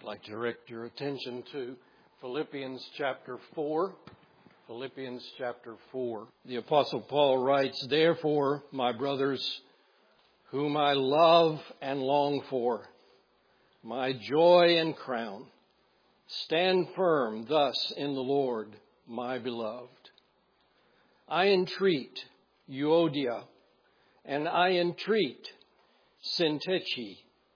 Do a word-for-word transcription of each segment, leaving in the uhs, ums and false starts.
I'd like to direct your attention to Philippians chapter four. Philippians chapter four. The Apostle Paul writes, "Therefore, my brothers, whom I love and long for, my joy and crown, stand firm thus in the Lord, my beloved. I entreat Euodia, and I entreat Syntyche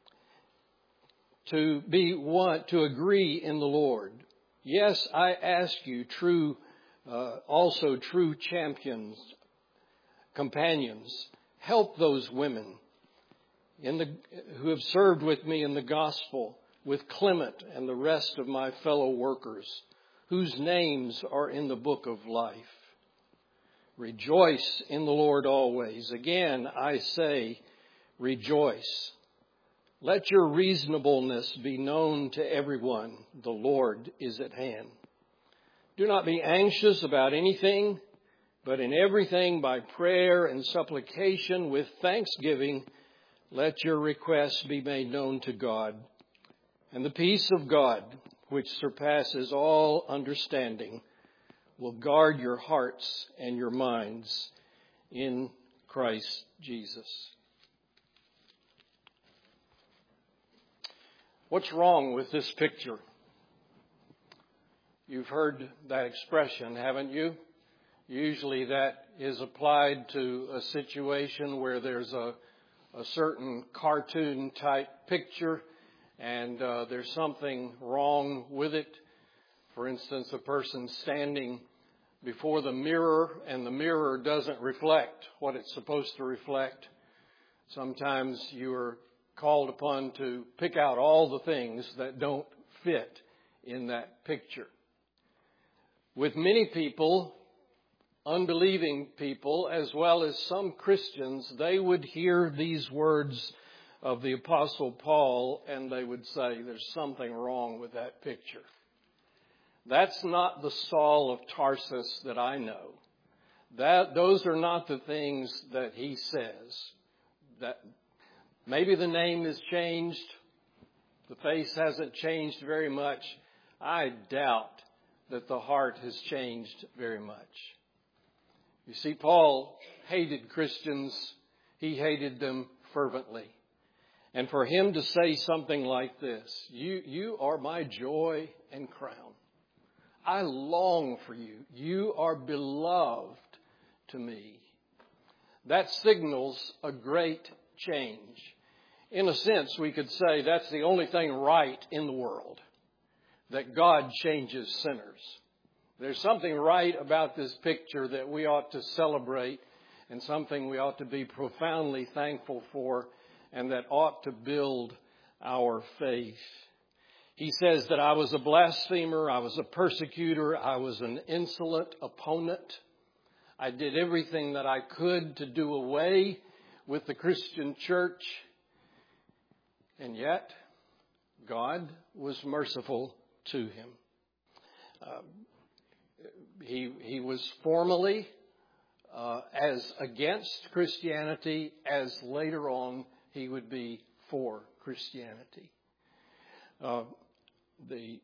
to be one, to agree in the Lord. Yes, I ask you, true, uh, also true champions, companions, help those women in the, who have served with me in the gospel, with Clement and the rest of my fellow workers, whose names are in the book of life. Rejoice in the Lord always. Again, I say, rejoice. Let your reasonableness be known to everyone. The Lord is at hand. Do not be anxious about anything, but in everything by prayer and supplication with thanksgiving, let your requests be made known to God. And the peace of God, which surpasses all understanding, will guard your hearts and your minds in Christ Jesus." What's wrong with this picture? You've heard that expression, haven't you? Usually that is applied to a situation where there's a, a certain cartoon type picture and uh, there's something wrong with it. For instance, a person standing before the mirror and the mirror doesn't reflect what it's supposed to reflect. Sometimes you are called upon to pick out all the things that don't fit in that picture. With many people, unbelieving people, as well as some Christians, they would hear these words of the Apostle Paul and they would say, there's something wrong with that picture. That's not the Saul of Tarsus that I know. That, those are not the things that he says. That maybe the name has changed. The face hasn't changed very much. I doubt that the heart has changed very much. You see, Paul hated Christians. He hated them fervently. And for him to say something like this, you, you are my joy and crown. I long for you. You are beloved to me. That signals a great change. In a sense, we could say that's the only thing right in the world, that God changes sinners. There's something right about this picture that we ought to celebrate and something we ought to be profoundly thankful for and that ought to build our faith. He says that I was a blasphemer, I was a persecutor, I was an insolent opponent. I did everything that I could to do away with the Christian church. And yet, God was merciful to him. Uh, he, he was formally uh, as against Christianity as later on he would be for Christianity. Uh, the,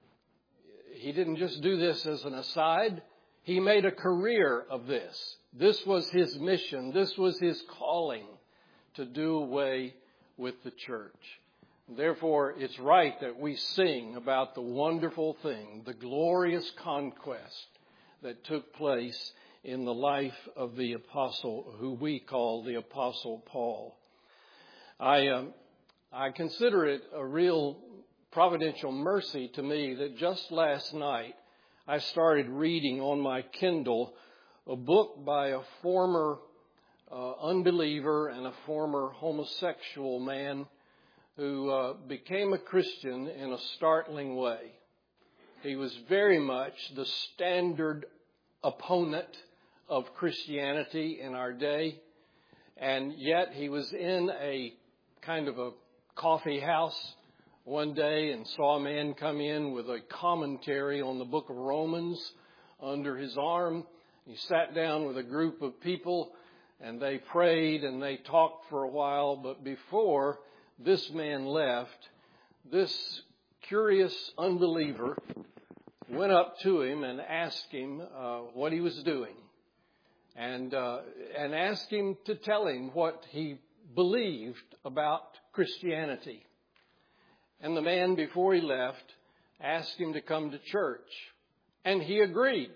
he didn't just do this as an aside. He made a career of this. This was his mission. This was his calling to do away with the church. Therefore, it's right that we sing about the wonderful thing, the glorious conquest that took place in the life of the apostle, who we call the Apostle Paul. I, um, I consider it a real providential mercy to me that just last night I started reading on my Kindle a book by a former uh, unbeliever and a former homosexual man who uh, became a Christian in a startling way. He was very much the standard opponent of Christianity in our day, and yet he was in a kind of a coffee house one day and saw a man come in with a commentary on the book of Romans under his arm. He sat down with a group of people and they prayed and they talked for a while, but before this man left, this curious unbeliever went up to him and asked him uh, what he was doing, and uh, and asked him to tell him what he believed about Christianity. And the man, before he left, asked him to come to church, and he agreed.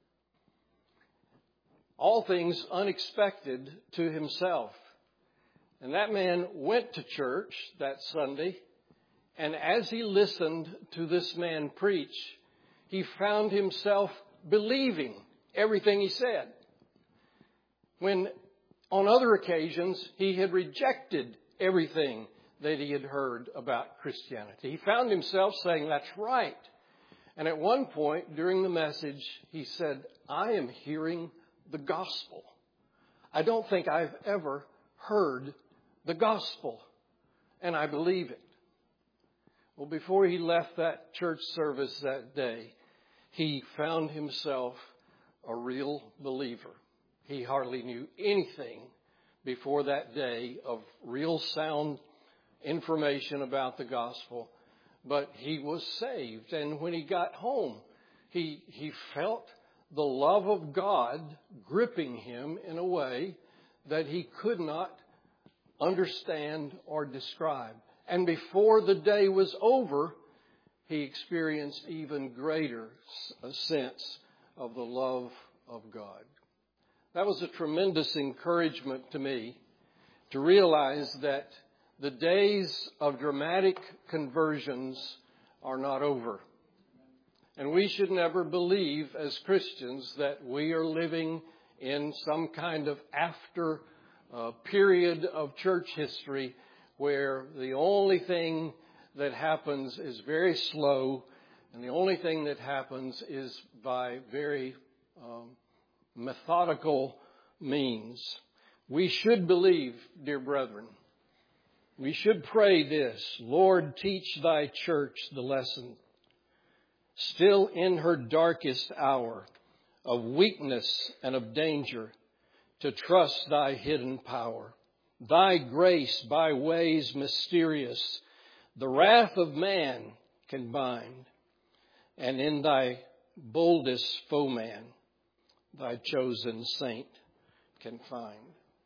All things unexpected to himself. And that man went to church that Sunday, and as he listened to this man preach, he found himself believing everything he said. When on other occasions he had rejected everything that he had heard about Christianity. He found himself saying, "That's right." And at one point during the message, he said, "I am hearing the gospel. I don't think I've ever heard the gospel, and I believe it." Well, before he left that church service that day, he found himself a real believer. He hardly knew anything before that day of real sound information about the gospel, but he was saved. And when he got home, he he felt the love of God gripping him in a way that he could not understand or describe. And before the day was over, he experienced even greater a sense of the love of God. That was a tremendous encouragement to me to realize that the days of dramatic conversions are not over. And we should never believe as Christians that we are living in some kind of after uh, period of church history where the only thing that happens is very slow, and the only thing that happens is by very um, methodical means. We should believe, dear brethren, we should pray this: Lord, teach thy church the lesson, still in her darkest hour of weakness and of danger, to trust thy hidden power. Thy grace by ways mysterious, the wrath of man can bind, and in thy boldest foeman, thy chosen saint can find.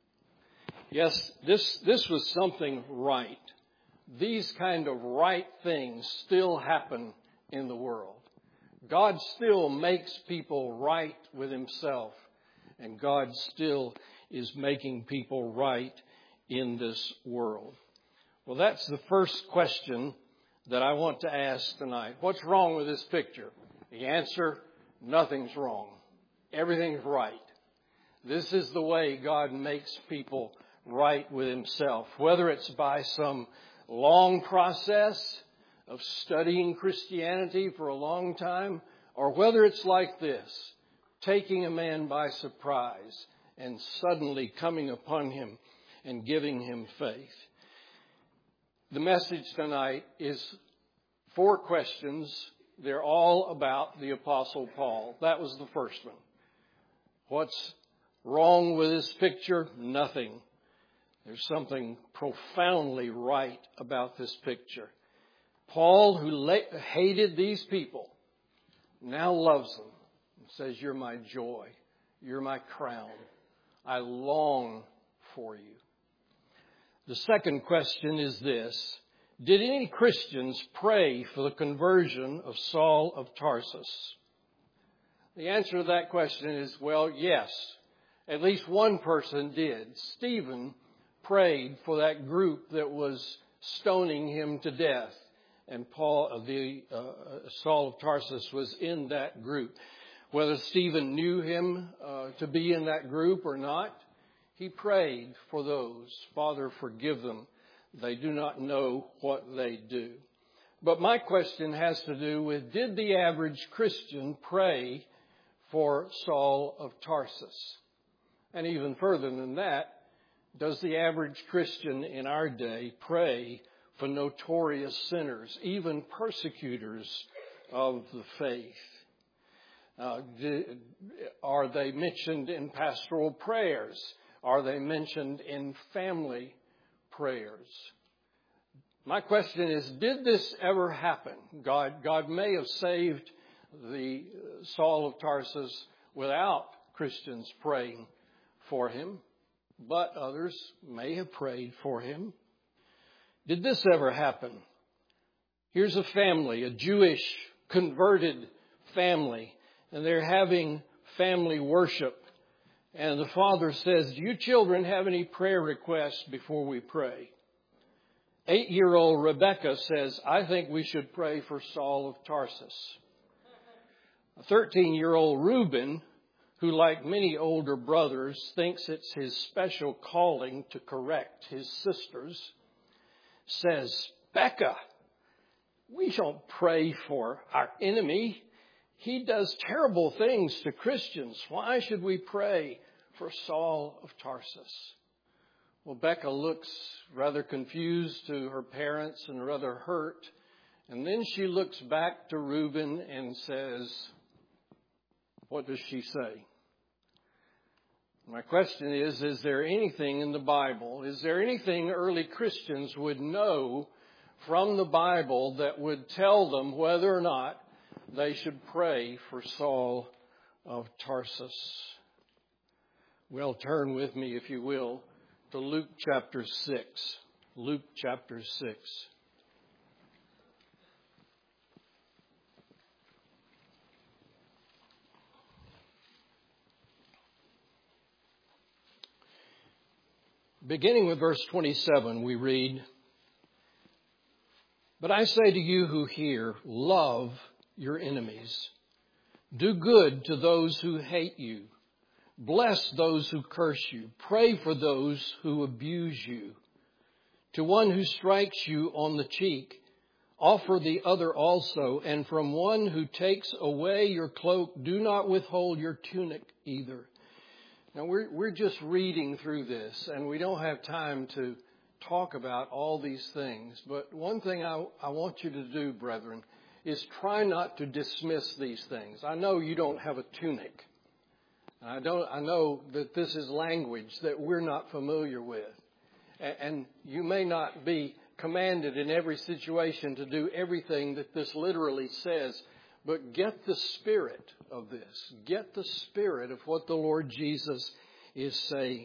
Yes, this, this was something right. These kind of right things still happen in the world. God still makes people right with himself, and God still is making people right in this world. Well, that's the first question that I want to ask tonight. What's wrong with this picture? The answer: nothing's wrong. Everything's right. This is the way God makes people right with himself, whether it's by some long process of studying Christianity for a long time, or whether it's like this, taking a man by surprise and suddenly coming upon him and giving him faith. The message tonight is four questions. They're all about the Apostle Paul. That was the first one. What's wrong with this picture? Nothing. There's something profoundly right about this picture. Paul, who hated these people, now loves them and says, "You're my joy. You're my crown. I long for you." The second question is this: did any Christians pray for the conversion of Saul of Tarsus? The answer to that question is, well, yes. At least one person did. Stephen prayed for that group that was stoning him to death. And Paul, the uh, Saul of Tarsus was in that group. Whether Stephen knew him uh, to be in that group or not, he prayed for those. Father, forgive them. They do not know what they do. But my question has to do with, did the average Christian pray for Saul of Tarsus? And even further than that, does the average Christian in our day pray for notorious sinners, even persecutors of the faith? Uh, do, are they mentioned in pastoral prayers? Are they mentioned in family prayers? My question is, did this ever happen? God, God may have saved the Saul of Tarsus without Christians praying for him, but others may have prayed for him. Did this ever happen? Here's a family, a Jewish converted family, and they're having family worship. And the father says, "Do you children have any prayer requests before we pray?" Eight-year-old Rebecca says, "I think we should pray for Saul of Tarsus." A thirteen-year-old Reuben, who like many older brothers thinks it's his special calling to correct his sisters, says, "Becca, we don't pray for our enemy. He does terrible things to Christians. Why should we pray for Saul of Tarsus?" Well, Becca looks rather confused to her parents and rather hurt. And then she looks back to Reuben and says, what does she say? My question is, is there anything in the Bible, is there anything early Christians would know from the Bible that would tell them whether or not they should pray for Saul of Tarsus? Well, turn with me, if you will, to Luke chapter six. Luke chapter six. Beginning with verse twenty-seven, we read, "But I say to you who hear, love your enemies. Do good to those who hate you. Bless those who curse you. Pray for those who abuse you. To one who strikes you on the cheek, offer the other also. And from one who takes away your cloak, do not withhold your tunic either." Now, we're, we're just reading through this, and we don't have time to talk about all these things. But one thing I, I want you to do, brethren, is try not to dismiss these things. I know you don't have a tunic. I don't. I know that this is language that we're not familiar with. And you may not be commanded in every situation to do everything that this literally says, but get the spirit of this. Get the spirit of what the Lord Jesus is saying.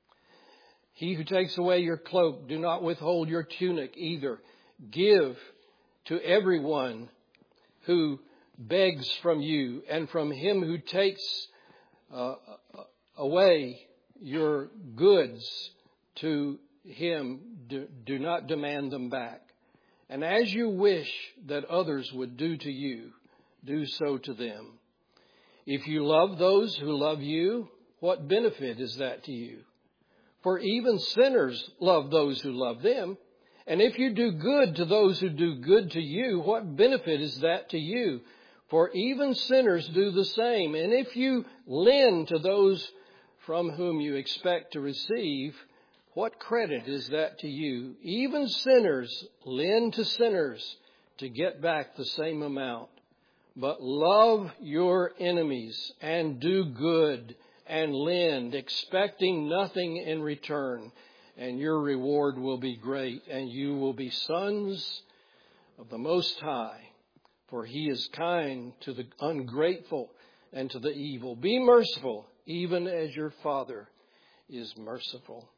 "He who takes away your cloak, do not withhold your tunic either. Give to everyone who begs from you, and from him who takes uh, away your goods, to him do, do not demand them back. And as you wish that others would do to you, do so to them. If you love those who love you, what benefit is that to you? For even sinners love those who love them. And if you do good to those who do good to you, what benefit is that to you? For even sinners do the same. And if you lend to those from whom you expect to receive, what credit is that to you? Even sinners lend to sinners to get back the same amount. But love your enemies and do good and lend, expecting nothing in return. And your reward will be great, and you will be sons of the Most High. For he is kind to the ungrateful and to the evil. Be merciful, even as your Father is merciful."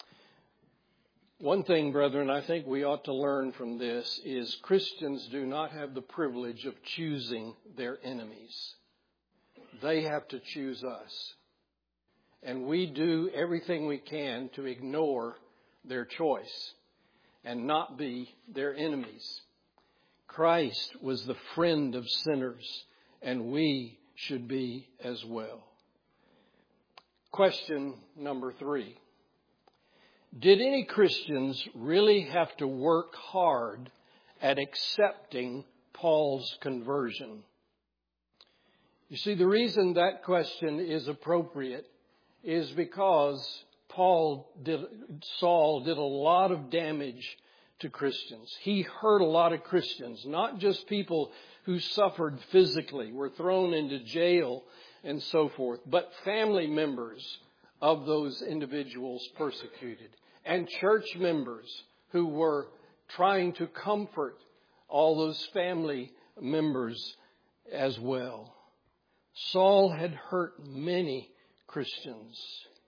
One thing, brethren, I think we ought to learn from this is Christians do not have the privilege of choosing their enemies. They have to choose us. And we do everything we can to ignore their choice and not be their enemies. Christ was the friend of sinners, and we should be as well. Question number three. Did any Christians really have to work hard at accepting Paul's conversion? You see, the reason that question is appropriate is because Paul did, Saul did a lot of damage to Christians. He hurt a lot of Christians, not just people who suffered physically, were thrown into jail and so forth, but family members of those individuals persecuted, and church members who were trying to comfort all those family members as well. Saul had hurt many Christians.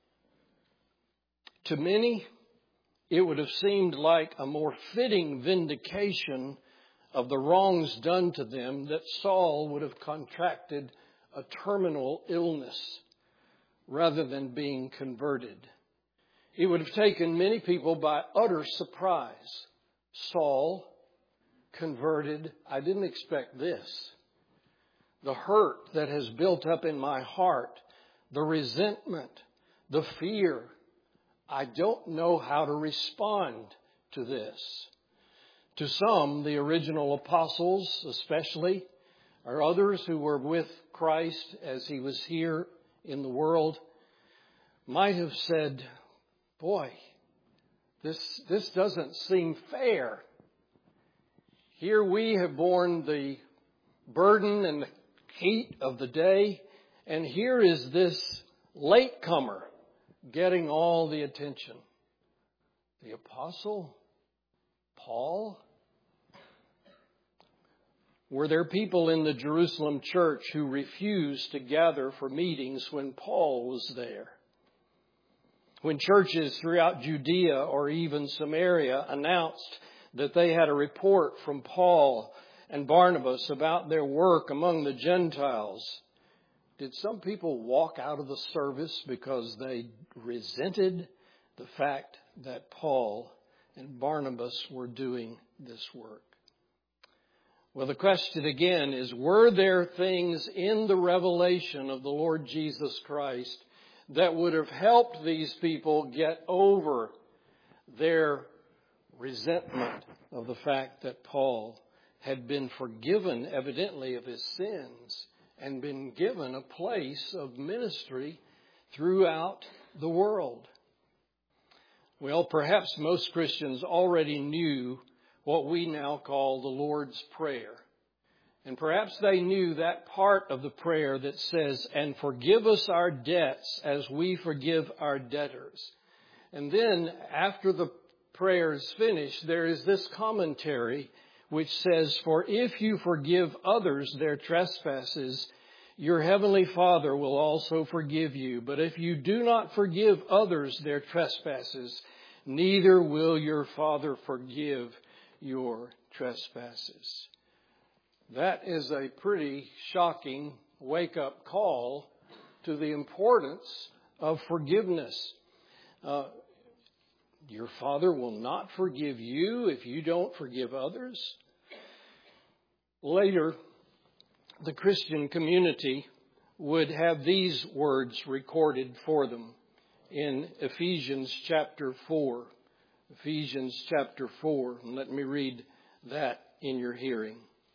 To many, it would have seemed like a more fitting vindication of the wrongs done to them that Saul would have contracted a terminal illness rather than being converted. It would have taken many people by utter surprise. Saul converted. I didn't expect this. The hurt that has built up in my heart, the resentment, the fear. I don't know how to respond to this. To some, the original apostles especially, or others who were with Christ as he was here in the world, might have said, boy, this, this doesn't seem fair. Here we have borne the burden and the heat of the day, and here is this latecomer getting all the attention. The apostle Paul? Were there people in the Jerusalem church who refused to gather for meetings when Paul was there? When churches throughout Judea or even Samaria announced that they had a report from Paul and Barnabas about their work among the Gentiles, did some people walk out of the service because they resented the fact that Paul and Barnabas were doing this work? Well, the question again is, were there things in the revelation of the Lord Jesus Christ that would have helped these people get over their resentment of the fact that Paul had been forgiven, evidently, of his sins and been given a place of ministry throughout the world? Well, perhaps most Christians already knew what we now call the Lord's Prayer. And perhaps they knew that part of the prayer that says, and forgive us our debts as we forgive our debtors. And then after the prayer is finished, there is this commentary which says, for if you forgive others their trespasses, your heavenly Father will also forgive you. But if you do not forgive others their trespasses, neither will your Father forgive your trespasses. That is a pretty shocking wake-up call to the importance of forgiveness. Uh, your Father will not forgive you if you don't forgive others. Later, the Christian community would have these words recorded for them in Ephesians chapter four. Ephesians chapter four. And let me read that in your hearing.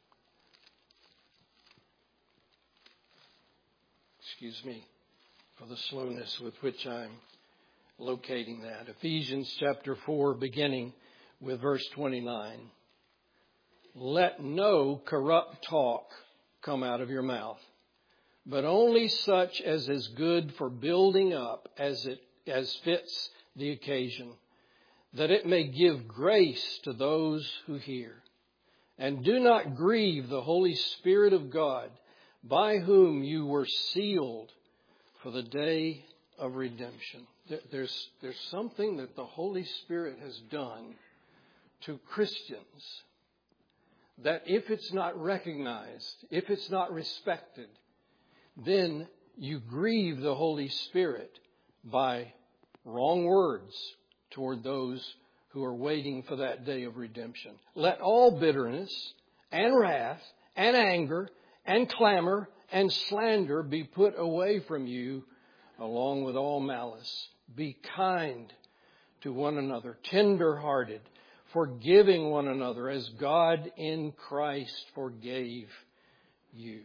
Excuse me for the slowness with which I'm locating that. Ephesians chapter four, beginning with verse twenty-nine. Let no corrupt talk come out of your mouth, but only such as is good for building up as it as fits the occasion, that it may give grace to those who hear. And do not grieve the Holy Spirit of God, by whom you were sealed for the day of redemption. There's, there's something that the Holy Spirit has done to Christians that if it's not recognized, if it's not respected, then you grieve the Holy Spirit by wrong words toward those who are waiting for that day of redemption. Let all bitterness and wrath and anger and clamor and slander be put away from you, along with all malice. Be kind to one another, tender-hearted, forgiving one another as God in Christ forgave you.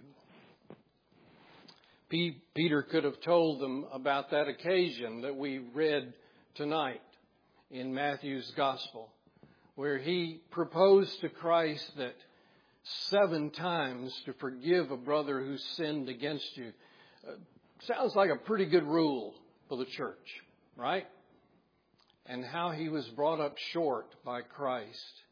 P- Peter could have told them about that occasion that we read tonight in Matthew's Gospel, where he proposed to Christ that seven times to forgive a brother who sinned against you. Uh, sounds like a pretty good rule for the church, right? And how he was brought up short by Christ.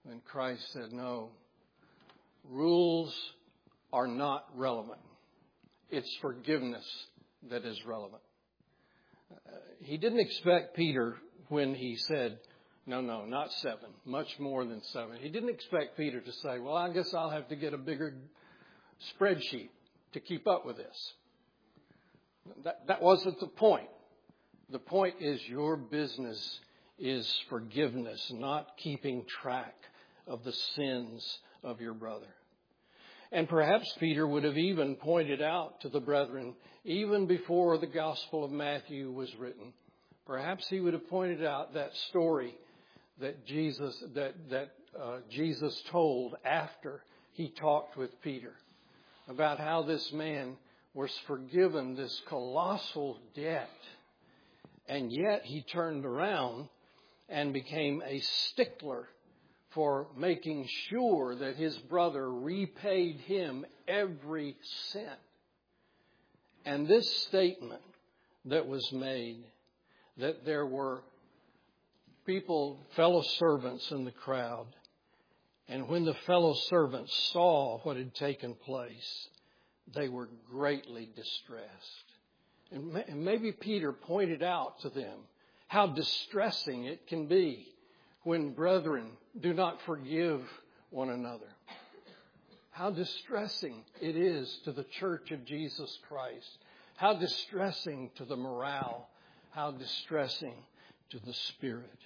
And Christ said, no, rules are not relevant. It's forgiveness that is relevant. Uh, he didn't expect Peter when he said, no, no, not seven, much more than seven. He didn't expect Peter to say, well, I guess I'll have to get a bigger spreadsheet to keep up with this. That, that wasn't the point. The point is your business is forgiveness, not keeping track of the sins of your brother. And perhaps Peter would have even pointed out to the brethren, even before the Gospel of Matthew was written, perhaps he would have pointed out that story that Jesus that that uh, Jesus told after he talked with Peter about how this man was forgiven this colossal debt, and yet he turned around and became a stickler for making sure that his brother repaid him every cent. And this statement that was made, that there were people, fellow servants in the crowd, and when the fellow servants saw what had taken place, they were greatly distressed. And maybe Peter pointed out to them how distressing it can be when brethren do not forgive one another. How distressing it is to the church of Jesus Christ. How distressing to the morale. How distressing to the spirit.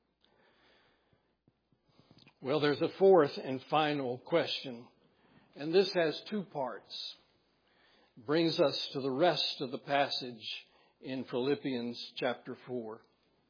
Well, there's a fourth and final question, and this has two parts. Brings us to the rest of the passage in Philippians chapter four.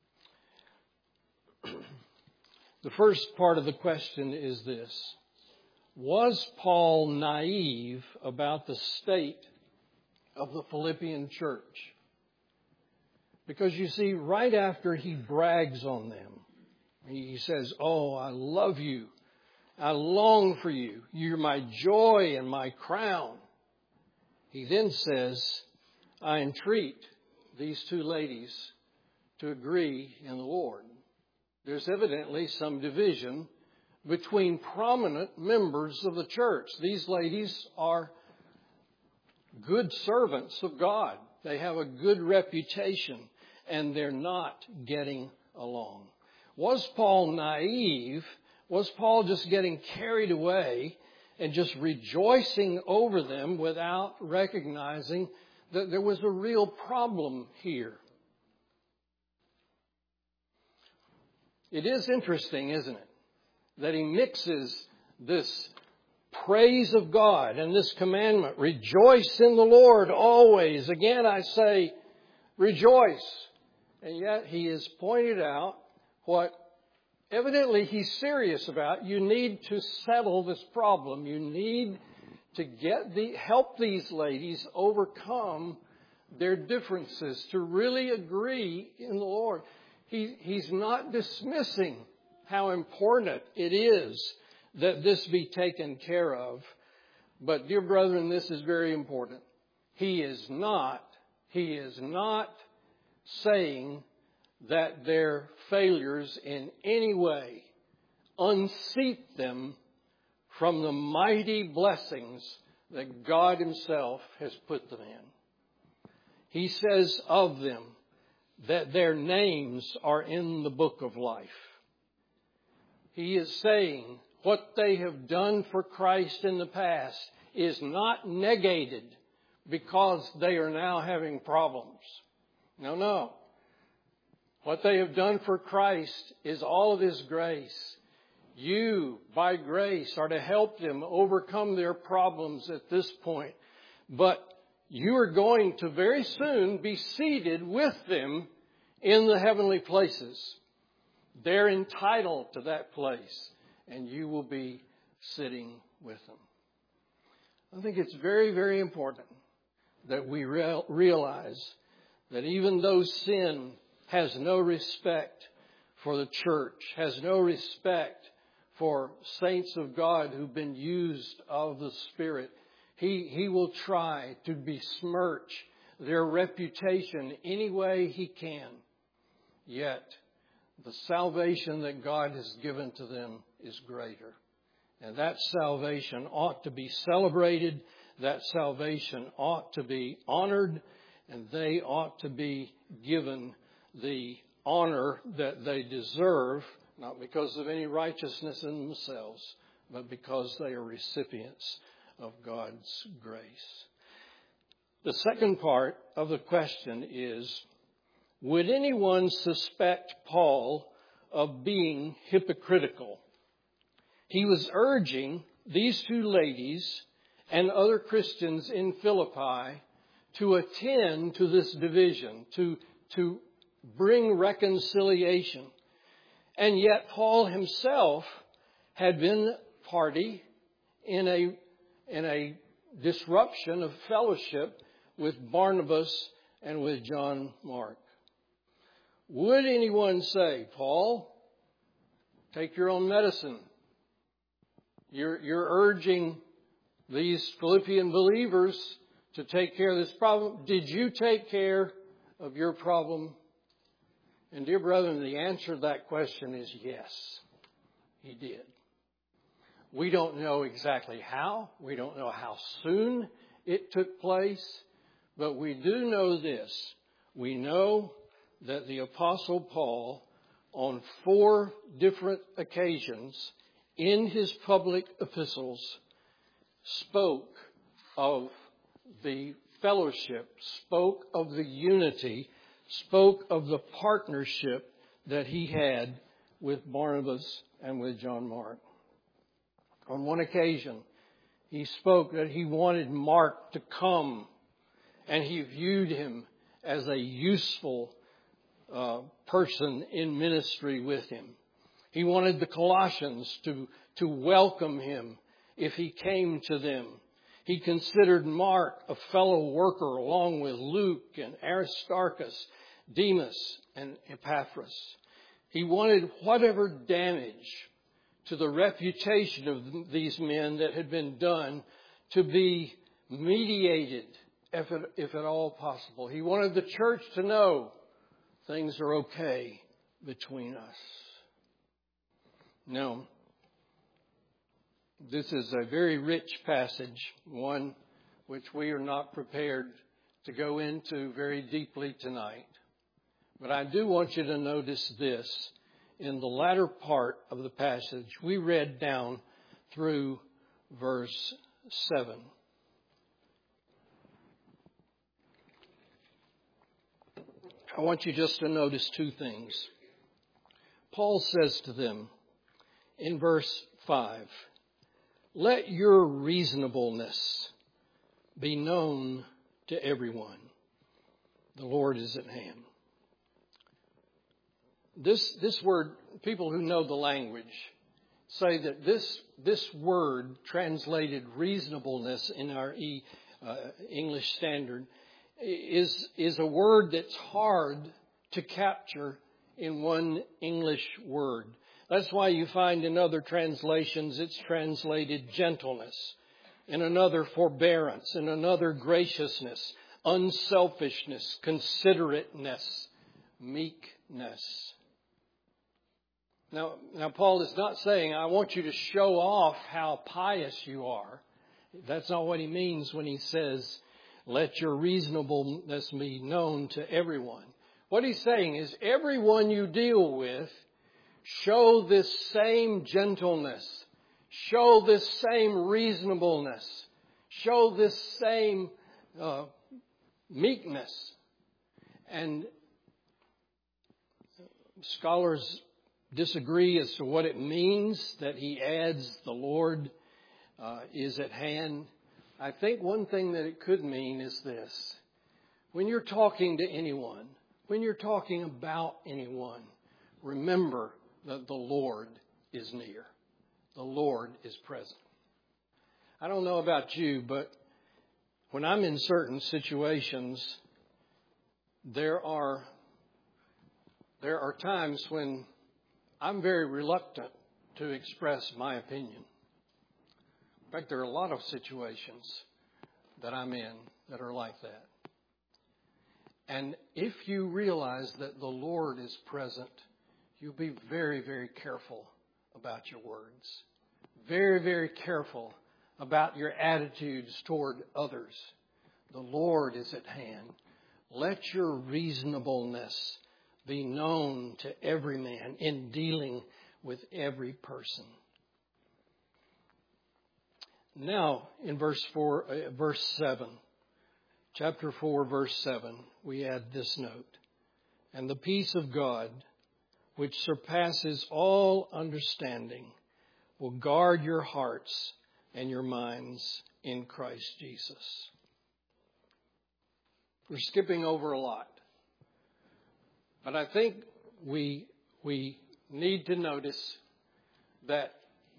The first part of the question is this: was Paul naive about the state of the Philippian church? Because you see, right after he brags on them, he says, oh, I love you. I long for you. You're my joy and my crown. He then says, I entreat these two ladies to agree in the Lord. There's evidently some division between prominent members of the church. These ladies are good servants of God. They have a good reputation, and they're not getting along. Was Paul naive? Was Paul just getting carried away and just rejoicing over them without recognizing that there was a real problem here? It is interesting, isn't it, that he mixes this praise of God and this commandment, rejoice in the Lord always. Again, I say, rejoice. And yet he has pointed out what evidently he's serious about. You need to settle this problem. You need to get the help these ladies overcome their differences, to really agree in the Lord. He, he's not dismissing how important it is that this be taken care of. But dear brethren, this is very important. He is not, he is not saying that their failures in any way unseat them from the mighty blessings that God Himself has put them in. He says of them that their names are in the book of life. He is saying what they have done for Christ in the past is not negated because they are now having problems. No, no. What they have done for Christ is all of His grace. You, by grace, are to help them overcome their problems at this point. But you are going to very soon be seated with them in the heavenly places. They're entitled to that place, and you will be sitting with them. I think it's very, very important that we realize that even though sin has no respect for the church, has no respect for saints of God who've been used of the Spirit, He, he will try to besmirch their reputation any way he can. Yet, the salvation that God has given to them is greater. And that salvation ought to be celebrated. That salvation ought to be honored. And they ought to be given the honor that they deserve, not because of any righteousness in themselves, but because they are recipients of God's grace. The second part of the question is, would anyone suspect Paul of being hypocritical? He was urging these two ladies and other Christians in Philippi to attend to this division, to, to bring reconciliation. And yet Paul himself had been party in a, in a disruption of fellowship with Barnabas and with John Mark. Would anyone say, Paul, take your own medicine? You're, you're urging these Philippian believers to take care of this problem. Did you take care of your problem? And dear brethren, the answer to that question is yes, he did. We don't know exactly how. We don't know how soon it took place. But we do know this. We know that the Apostle Paul, on four different occasions in his public epistles, spoke of the fellowship, spoke of the unity, spoke of the partnership that he had with Barnabas and with John Mark. On one occasion, he spoke that he wanted Mark to come, and he viewed him as a useful uh, person in ministry with him. He wanted the Colossians to, to welcome him if he came to them. He considered Mark a fellow worker along with Luke and Aristarchus, Demas and Epaphras. He wanted whatever damage to the reputation of these men that had been done to be mediated, if at, if at all possible. He wanted the church to know things are okay between us. Now, this is a very rich passage, one which we are not prepared to go into very deeply tonight. But I do want you to notice this. In the latter part of the passage, we read down through verse seven. I want you just to notice two things. Paul says to them in verse five, "Let your reasonableness be known to everyone. The Lord is at hand." This, this word, people who know the language say that this, this word translated reasonableness in our e, uh, English Standard is, is a word that's hard to capture in one English word. That's why you find in other translations it's translated gentleness, in another forbearance, in another graciousness, unselfishness, considerateness, meekness. Now, now, Paul is not saying, I want you to show off how pious you are. That's not what he means when he says, let your reasonableness be known to everyone. What he's saying is, everyone you deal with, show this same gentleness, show this same reasonableness, show this same uh, meekness. And scholars disagree as to what it means that he adds the Lord uh, is at hand. I think one thing that it could mean is this. When you're talking to anyone, when you're talking about anyone, remember that the Lord is near. The Lord is present. I don't know about you, but when I'm in certain situations, there are there are times when I'm very reluctant to express my opinion. In fact, there are a lot of situations that I'm in that are like that. And if you realize that the Lord is present, you'll be very, very careful about your words. Very, very careful about your attitudes toward others. The Lord is at hand. Let your reasonableness be known to every man in dealing with every person. Now, in verse four, uh, verse seven, chapter four, verse seven, we add this note. And the peace of God, which surpasses all understanding, will guard your hearts and your minds in Christ Jesus. We're skipping over a lot. But I think we, we need to notice that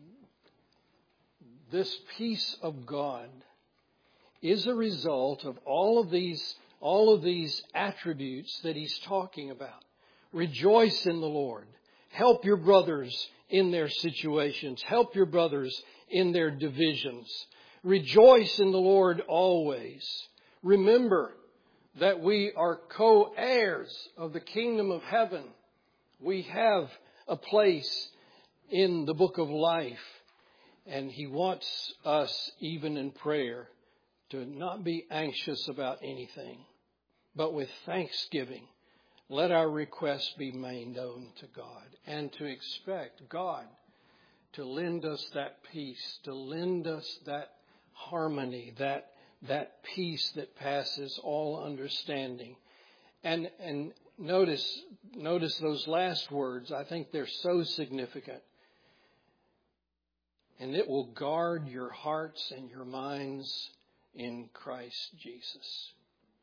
this peace of God is a result of all of these, all of these attributes that he's talking about. Rejoice in the Lord. Help your brothers in their situations. Help your brothers in their divisions. Rejoice in the Lord always. Remember that we are co-heirs of the kingdom of heaven. We have a place in the book of life. And he wants us, even in prayer, to not be anxious about anything, but with thanksgiving, let our requests be made known to God, and to expect God to lend us that peace, to lend us that harmony, that that peace that passes all understanding. And and notice notice those last words. I think they're so significant. And it will guard your hearts and your minds in Christ Jesus.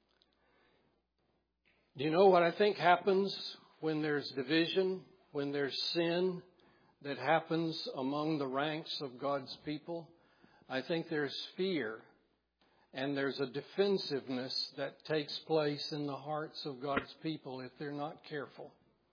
Do you know what I think happens when there's division, when there's sin that happens among the ranks of God's people? I think there's fear and there's a defensiveness that takes place in the hearts of God's people if they're not careful.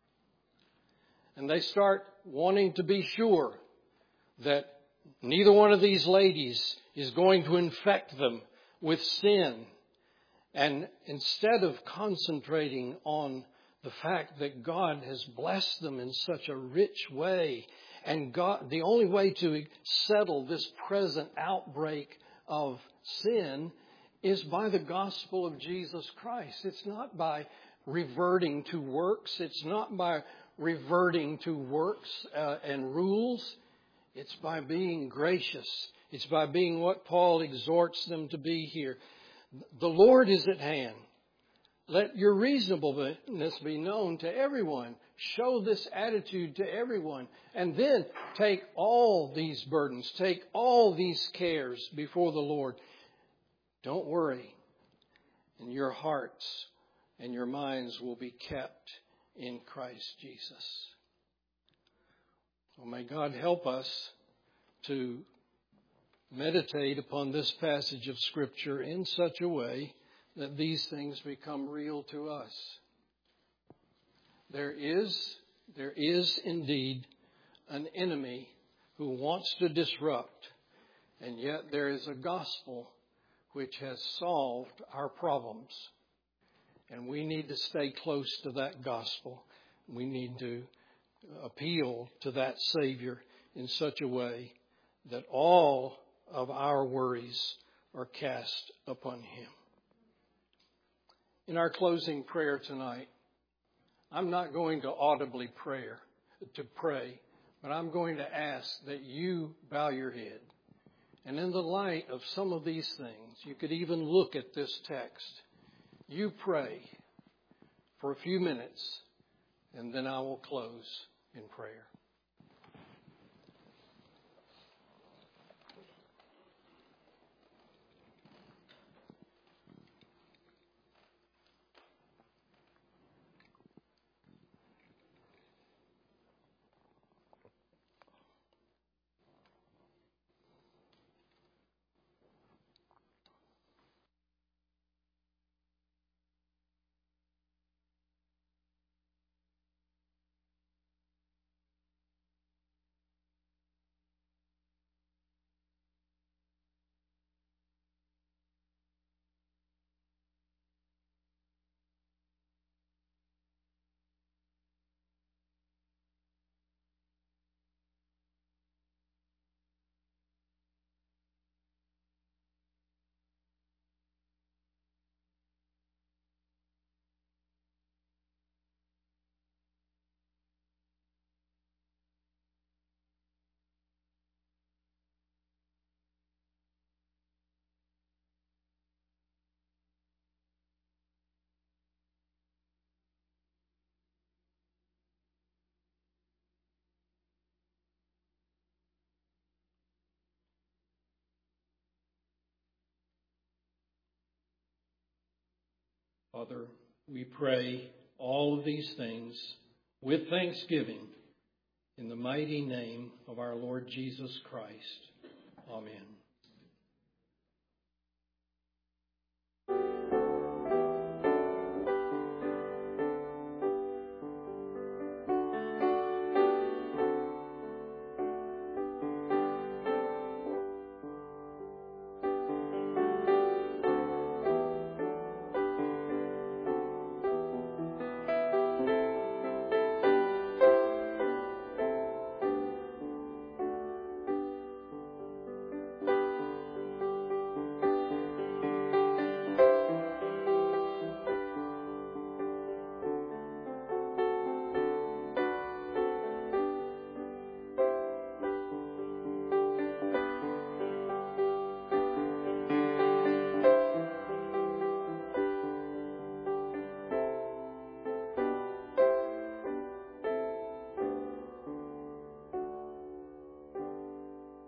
And they start wanting to be sure that neither one of these ladies is going to infect them with sin. And instead of concentrating on the fact that God has blessed them in such a rich way, and God, the only way to settle this present outbreak of sin is by the gospel of Jesus Christ. It's not by reverting to works. It's not by reverting to works uh, and rules. It's by being gracious. It's by being what Paul exhorts them to be here. The Lord is at hand. Let your reasonableness be known to everyone. Show this attitude to everyone. And then take all these burdens, take all these cares before the Lord. Don't worry. And your hearts and your minds will be kept in Christ Jesus. Well, may God help us to meditate upon this passage of Scripture in such a way that these things become real to us. There is, there is indeed an enemy who wants to disrupt, and yet there is a gospel which has solved our problems. And we need to stay close to that gospel. We need to appeal to that Savior in such a way that all of our worries are cast upon Him. In our closing prayer tonight, I'm not going to audibly pray, to pray, but I'm going to ask that you bow your head. And in the light of some of these things, you could even look at this text. You pray for a few minutes, and then I will close in prayer. Father, we pray all of these things with thanksgiving in the mighty name of our Lord Jesus Christ. Amen.